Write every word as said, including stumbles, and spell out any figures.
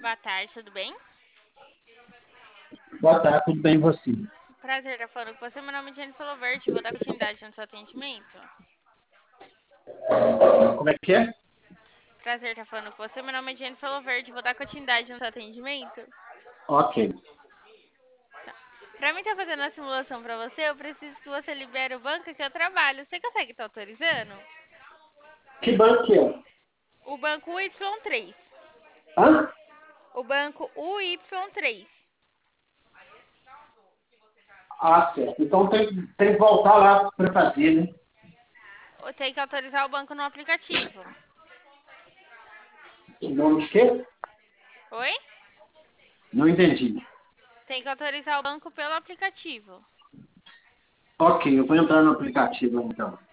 Boa tarde, tudo bem? Boa tarde, tudo bem e você? Prazer estar falando com você. Meu nome é Jennifer Lovert, vou dar continuidade no seu atendimento. Como é que é? Prazer estar falando com você. Meu nome é Jennifer Lovert, vou dar continuidade no seu atendimento. Ok. Para mim estar fazendo a simulação para você, eu preciso que você libere o banco que eu trabalho. Você consegue estar autorizando? Que banco que é? O banco U Y três. Hã? O banco U Y três. Ah, certo. Então tem, tem que voltar lá para fazer, né? Tem que autorizar o banco no aplicativo. Em nome de quê? Oi? Não entendi. Tem que autorizar o banco pelo aplicativo. Ok, eu vou entrar no aplicativo então.